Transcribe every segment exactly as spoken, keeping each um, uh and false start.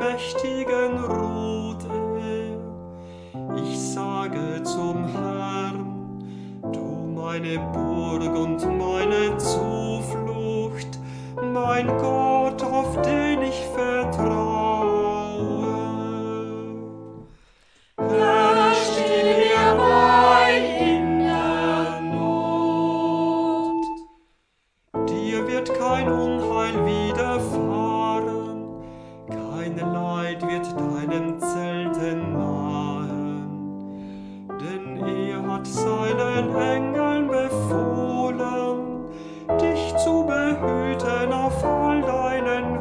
Mächtigen ruht er. Ich sage zum Herrn, du meine Burg und meine Zuflucht, mein Gott, auf den ich vertraue. Herr, steh mir bei in der Not. Dir wird kein Unheil widerfahren, kein Leid wird deinem Zelte nahen, denn er hat seinen Engeln befohlen, dich zu behüten auf all deinen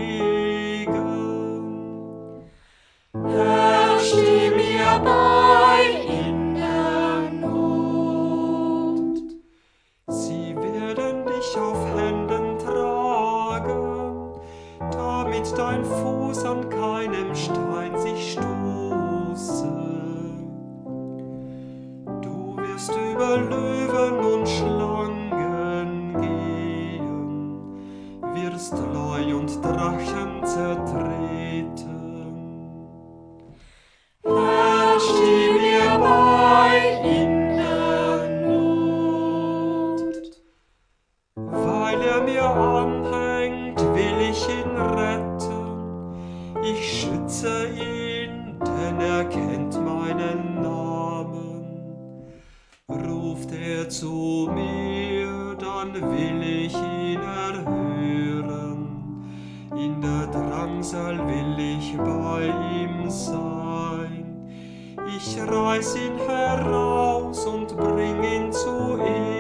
Wegen. Herr, steh mir bei in der Not. Sie werden dich auf Händen tragen, damit dein Fuß an keinem Stein sich stoße. Du wirst über Löwen und Schlangen gehen, wirst Leu und Drachen zertreten. Herr, steh mir bei in der Not. Weil er mir anhängt, will ich ihn retten. Ich schütze ihn, denn er kennt meinen Namen. Ruft er zu mir, dann will ich ihn erhören. In der Drangsal will ich bei ihm sein. Ich reiß ihn heraus und bring ihn zu ihm.